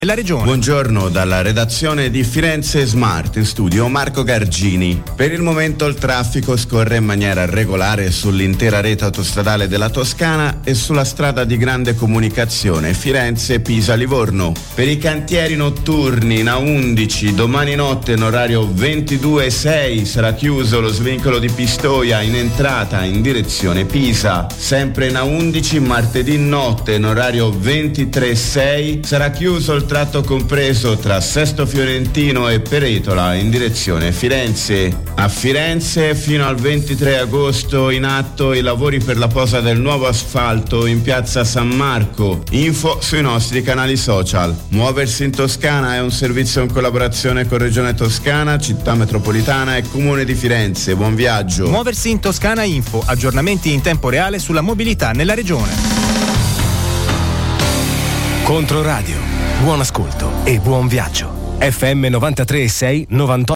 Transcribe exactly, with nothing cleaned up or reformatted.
La regione. Buongiorno dalla redazione di Firenze Smart, in studio Marco Gargini. Per il momento il traffico scorre in maniera regolare sull'intera rete autostradale della Toscana e sulla strada di grande comunicazione Firenze-Pisa-Livorno. Per i cantieri notturni in A undici domani notte in orario ventidue sei sarà chiuso lo svincolo di Pistoia in entrata in direzione Pisa. Sempre in A undici martedì notte in orario ventitré sei sarà chiuso il tratto compreso tra Sesto Fiorentino e Peretola in direzione Firenze. A Firenze fino al ventitré agosto in atto i lavori per la posa del nuovo asfalto in piazza San Marco. Info sui nostri canali social. Muoversi in Toscana è un servizio in collaborazione con Regione Toscana, Città Metropolitana e Comune di Firenze. Buon viaggio. Muoversi in Toscana Info, aggiornamenti in tempo reale sulla mobilità nella regione. Controradio. Buon ascolto e buon viaggio. F M novantatré e sei novantotto